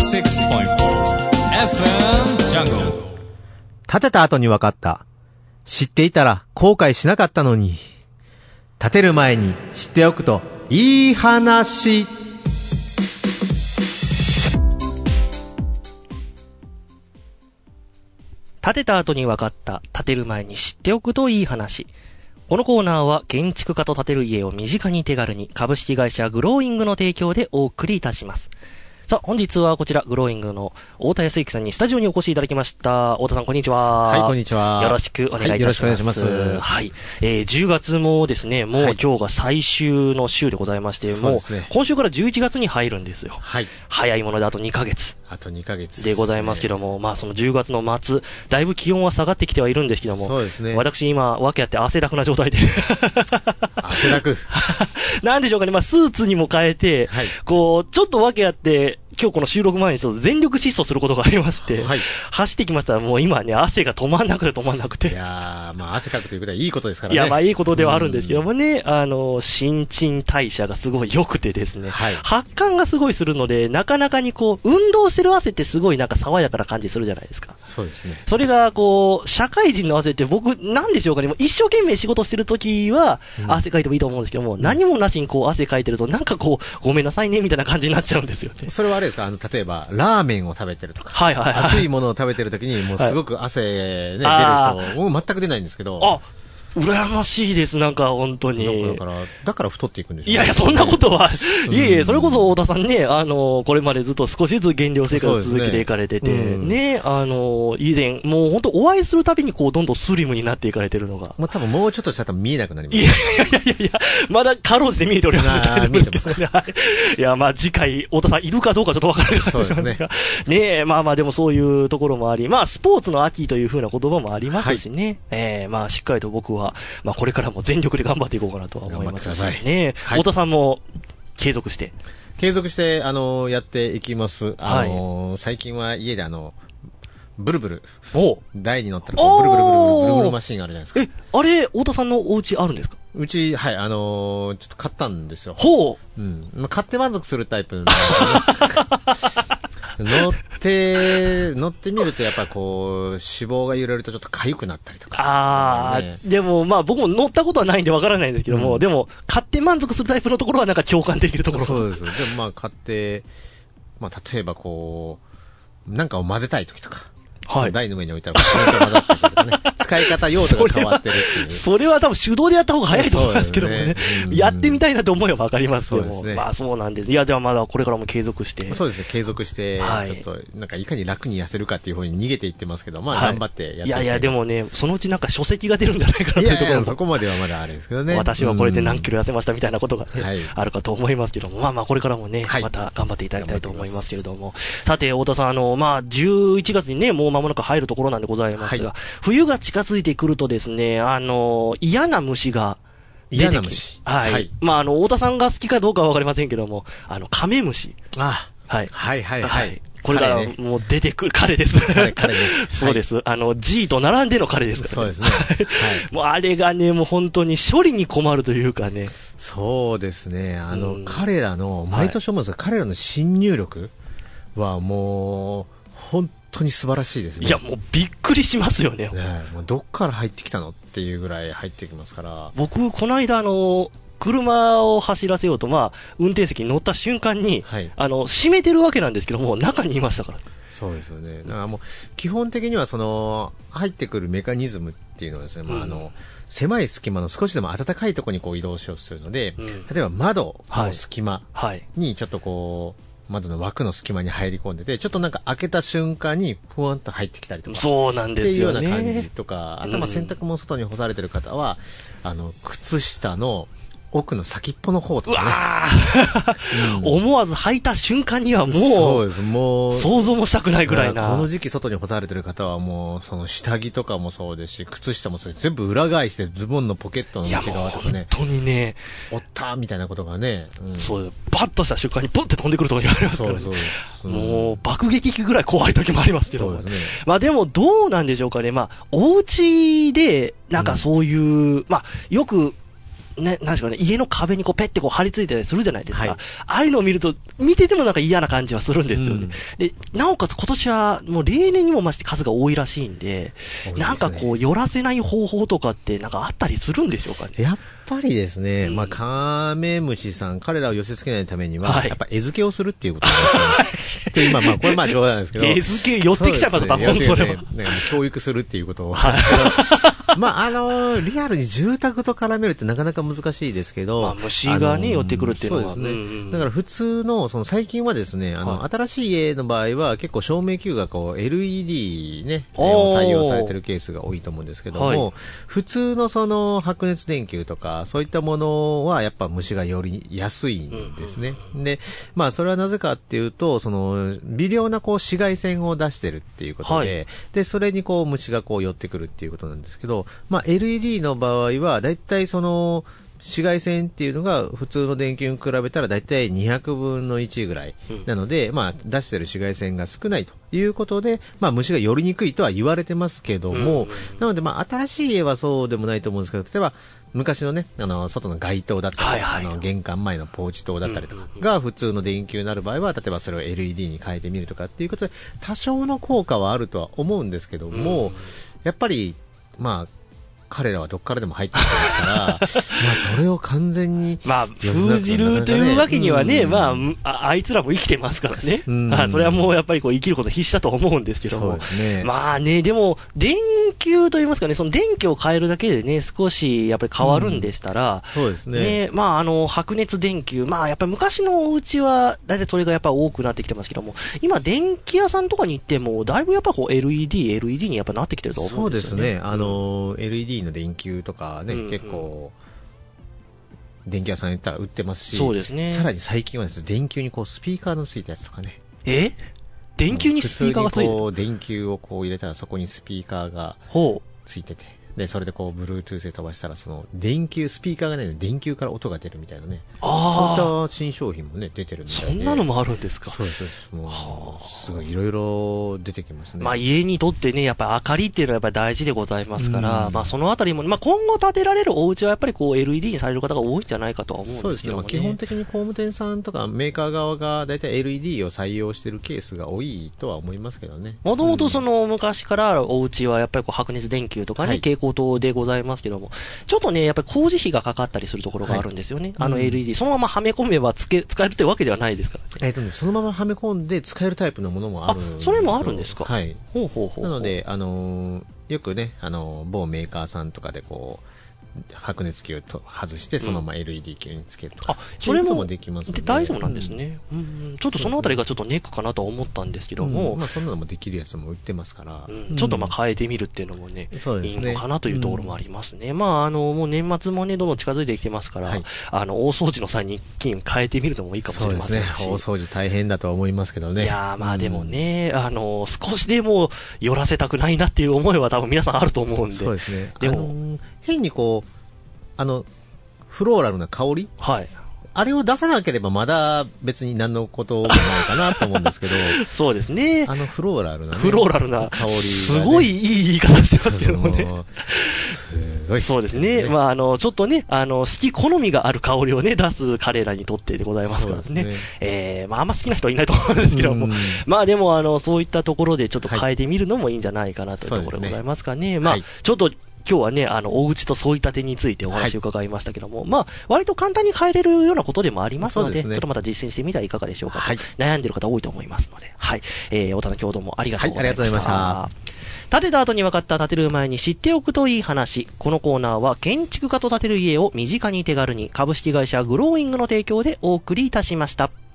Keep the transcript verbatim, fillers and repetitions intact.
シックスポイントフォー エフエム ジャングル。 建てた後に分かった。知っていたら後悔しなかったのに。建てる前に知っておくといい話。 建てた後に分かった。建てる前に知っておくといい話。このコーナーは建築家と建てる家を身近に手軽に株式会社グローイングの提供でお送りいたします。さあ、本日はこちらグローイングの太田康之さんにスタジオにお越しいただきました。太田さん、こんにちは。 はい、こんにちは。 よろしくお願いいたします。はい、よろしくお願いします。はい。えー、じゅうがつもですね、もう今日が最終の週でございまして、はい、もう、ね、今週からじゅういちがつに入るんですよ。はい。早いものであとにかげつ。 あとにかげつ。 でございますけども、まあそのじゅうがつの末、だいぶ気温は下がってきてはいるんですけども、 そうですね。 私今、わけあって汗だくな状態で。 汗だく。 なんでしょうかね、まあスーツにも変えて、はい、こう、ちょっとわけあって、今日この収録前にちょっと全力疾走することがありまして、はい、走ってきましたらもう今ね、汗が止まんなくて止まんなくて。 いやー、まあ汗かくということはいいことですからね。 いや、まあいいことではあるんですけどもね、あの、新陳代謝がすごい良くてですね、はい、発汗がすごいするので、なかなかにこう、運動してる汗ってすごいなんか爽やかな感じするじゃないですか。 そうですね。 それがこう、社会人の汗って僕、なんでしょうかね、もう一生懸命仕事してるときは、汗かいてもいいと思うんですけども、うん、何もなしにこう汗かいてると、なんかこう、ごめんなさいね、みたいな感じになっちゃうんですよね。 それはあれですか、あの、例えば、ラーメンを食べてるとか、 はいはいはい、 熱いものを食べてるときにもうすごく汗、ね、はい、出る人、もう全く出ないんですけど、 あ、羨ましいです、なんか本当に。 だから、だから太っていくんでしょうね。 いやいや、そんなことは、いえいえ、それこそ太田さんね、あの、これまでずっと少しずつ減量生活を続けていかれてて、ね、うん、ね、あの、以前、もう本当お会いするたびにこう、どんどんスリムになっていかれてるのが。 まあ、多分もうちょっとしたら見えなくなります。 いやいやいやいや、まだかろうじて見えております。見えてます。いや、まあ次回、太田さんいるかどうかちょっとわからないです。 そうですね。 ねえ、まあまあでもそういうところもあり、まあスポーツの秋というふうな言葉もありますしね、はい、えー、まあしっかりと僕は、まあこれからも全力で頑張っていこうかなとは思いますしね。はい、太田さんも継続して。 継続して、あのー、やっていきます。あのーはい、最近は家であの、ブルブル。お台に乗ったらこうブルブルブルブルブルブルマシンがあるじゃないですか。 え、あれ、太田さんのお家あるんですか？ うち、はい、あのー、ちょっと買ったんですよ。 ほう。 うん。まあ、買って満足するタイプなんですけど、乗って、乗ってみるとやっぱこう、脂肪が揺れるとちょっと痒くなったりとか。 ああ、ね、でもまあ僕も乗ったことはないんでわからないんですけども、うん、でも、買って満足するタイプのところはなんか共感できるところ。 そうです。でもまあ買って、まあ例えばこう、なんかを混ぜたい時とか。はい。台の上に置いたら、コメント混ざってくるとかね。使い方用途が変わってるっていう。 それは多分手動でやった方が早いと思いますけどもね。ねうん、やってみたいなと思えばわかりますけども。そうですね。まあそうなんです。いや、ではまだこれからも継続して。 そうですね。継続して、はい、ちょっと、なんかいかに楽に痩せるかっていう方に逃げていってますけど、まあ頑張ってやっていきたい。 はい、いやいや、でもね、そのうちなんか書籍が出るんじゃないかなというところも。いやいや、 そこまではまだあれですけどね。 私はこれで何キロ痩せましたみたいなことがね、はい、あるかと思いますけども。まあまあこれからもね、はい、また頑張っていただきたいと思いますけれども。さて、太田さん、あの、まあじゅういちがつにね、もう間もなく入るところなんでございますが、はい、冬が近づいてくるとですね、あの、嫌な虫が出てき、 嫌な虫。 はい。はい、まあ、あの、太田さんが好きかどうかはわかりませんけども、あの、カメムシ。 あはい。はいはいはい。 これがもう出てくる彼です。彼、彼ね。そうです。はい、あの、G と並んでの彼ですからね。 そうですね。はい。 もうあれがね、もう本当に処理に困るというかね。 そうですね。あの、うん、彼らの、毎年思うんですが、はい、彼らの侵入力はもう、本当に素晴らしいですね。 いや、もうびっくりしますよね。 ね、もうどっから入ってきたのっていうぐらい入ってきますから。 僕、この間、あの、車を走らせようと、まあ、運転席に乗った瞬間に、はい、あの、閉めてるわけなんですけども、中にいましたから。 そうですよね。だからもう、基本的にはその、入ってくるメカニズムっていうのはですね、うん、まあ、あの、狭い隙間の少しでも暖かいところにこう移動しようとするので、うん、例えば窓の隙間にちょっとこう、窓の枠の隙間に入り込んでて、ちょっとなんか開けた瞬間にふわんと入ってきたりとか。 そうなんですよね。 っていうような感じとか、あとまあ洗濯物外に干されてる方は、うん、あの、靴下の奥の先っぽの方とかね。うわー、うん、思わず履いた瞬間にはもう、 そうです、もう、 想像もしたくないぐらいな。 この時期外に干されてる方はもう、その下着とかもそうですし、靴下もそうです。全部裏返してズボンのポケットの内側とかね。 本当にね。 おったーみたいなことがね。 うん、そう、バッとした瞬間にポンって飛んでくるところにありますからね。そうそう。もう、爆撃機ぐらい怖い時もありますけど。そうですね。まあでもどうなんでしょうかね。まあ、お家で、なんかそういう、うん、まあ、よく、 ね、なんですかね、家の壁にこうペッてこう張り付いてたりするじゃないですか。 はい、 ああいうのを見ると、見ててもなんか嫌な感じはするんですよね。うん、で、なおかつ今年はもう例年にも増して数が多いらしいんで、でね、なんかこう寄らせない方法とかってなんかあったりするんでしょうかね。 やっぱりですね、うん、まあ、カメムシさん、彼らを寄せ付けないためには、はい、やっぱ餌付けをするっていうことですね。で、今、まあ、これまあ冗談ですけど。 餌付け、寄ってきちゃうから多分それは。 ね、教育するっていうことを。はい、まあ、あの、リアルに住宅と絡めるってなかなか難しいですけど。まあ、 虫がね、寄ってくるっていうのは。 そうですね。うんうん、だから普通の、その最近はですね、あの、はい、新しい家の場合は結構照明器具がこう、エルイーディー ね、採用されてるケースが多いと思うんですけども、はい、普通のその白熱電球とか、そういったものはやっぱ虫がより安いんですね。うんうんうん、で、まあそれはなぜかっていうと、その微量なこう紫外線を出してるっていうことで、はい、でそれにこう虫がこう寄ってくるっていうことなんですけど、まあ エルイーディー の場合はだいたいその紫外線っていうのが普通の電球に比べたらだいたいにひゃくぶんのいちぐらいなので、うん、まあ出してる紫外線が少ないということで、まあ虫が寄りにくいとは言われてますけども、うん、なのでまあ新しい家はそうでもないと思うんですけど、例えば昔のね、あの、外の街灯だったり、はいはい、あの、玄関前のポーチ灯だったりとかが普通の電球になる場合は、例えばそれを エルイーディー に変えてみるとかっていうことで、多少の効果はあるとは思うんですけども、うん、やっぱり、まあ、彼らはどっからでも入ってきてますから、まあそれを完全に、 まあ封じるというわけにはね、うん、まあ、あ、あいつらも生きてますからね。うん、あそれはもうやっぱりこう生きること必死だと思うんですけども。 そうですね。 まあね、でも、電球といいますかね、その電気を変えるだけでね、少しやっぱり変わるんでしたら、 うん、そうですね。 ね、まああの、白熱電球、まあやっぱり昔のお家は、だいたいそれがやっぱり多くなってきてますけども、今電気屋さんとかに行っても、だいぶやっぱこう エルイーディー、エルイーディー にやっぱなってきてると思うんですよね。そうですね。 あの、エルイーディー の電球とか、ね、うんうん、結構電気屋さんに行ったら売ってますし、 そうですね、 さらに最近はですね、電球にこうスピーカーのついたやつとかね。 え電球にスピーカーがついてる？ 普通にこう電球をこう入れたらそこにスピーカーがついてて、でそれでこう Bluetooth で飛ばしたらその電球スピーカーがないので電球から音が出るみたいなね。ああ。そういった新商品もね出てるみたいで。 そんなのもあるんですか？ そうですそうです。もうすごいいろいろ出てきますね。 まあ家にとってねやっぱり明かりっていうのはやっぱり大事でございますから、まあそのあたりもまあ今後建てられるお家はやっぱりこう エルイーディー にされる方が多いんじゃないかとは思うんですけどもね。 そうですね。まあ基本的に工務店さんとかメーカー側がだいたい エルイーディー を採用しているケースが多いとは思いますけどね。 もともとその昔からお家はやっぱりこう白熱電球とかね、はい、蛍光灯でございますけども、ちょっとねやっぱり工事費がかかったりするところがあるんですよね。はい、あの エルイーディー、うん、そのままはめ込めばつけ使えるというわけではないですからね。 えっとねそのままはめ込んで使えるタイプのものもあるんです。 あ、それもあるんですか。 はい。 ほうほうほうほう。 なのであのー、よくねあのー、某メーカーさんとかでこう白熱球と外してそのまま エルイーディー 球につけるとか、うん、あそれもできますので大丈夫なんですね、うんうん、ちょっとそのあたりがちょっとネックかなと思ったんですけども、 うんまあ、そんなのもできるやつも売ってますから、 うん、ちょっとまあ変えてみるっていうのもね、うん、いいのかなというところもありますね、うん、まああのもう年末もねどんどん近づいてきてますから、はい、あの大掃除の際に一気に変えてみるのもいいかもしれませんし。 そうですね、大掃除大変だとは思いますけどね。 いやまあでもね、うん、あの少しでも寄らせたくないなっていう思いは多分皆さんあると思うんで。 そうですね。でも、あのー、変にこうあのフローラルな香り、 はい、 あれを出さなければまだ別に何のこともないかなと思うんですけどそうですね、 あのフローラルな、ね、 フローラルな香りが、ね、すごいいい言い方してますけどもね。すごいそうですね、まあ、あのちょっとねあの好き好みがある香りをね出す彼らにとってでございますからね、ねえーまあ、あんま好きな人はいないと思うんですけども、まあでもあのそういったところでちょっと変えてみるのもいいんじゃないかなというところでございますかね、はい、まあ、はい、ちょっと今日はね、あの、お家と添い立てについてお話を伺いましたけども、はい、まあ、割と簡単に変えれるようなことでもありますので、でね、ちょっとまた実践してみてはいかがでしょうかと、はい、悩んでる方多いと思いますので、はい。えー、おたのきょうどうもありがとうございました。はい、ありがとうございました。建てた後に分かった建てる前に知っておくといい話。このコーナーは建築家と建てる家を身近に手軽に株式会社グローイングの提供でお送りいたしました。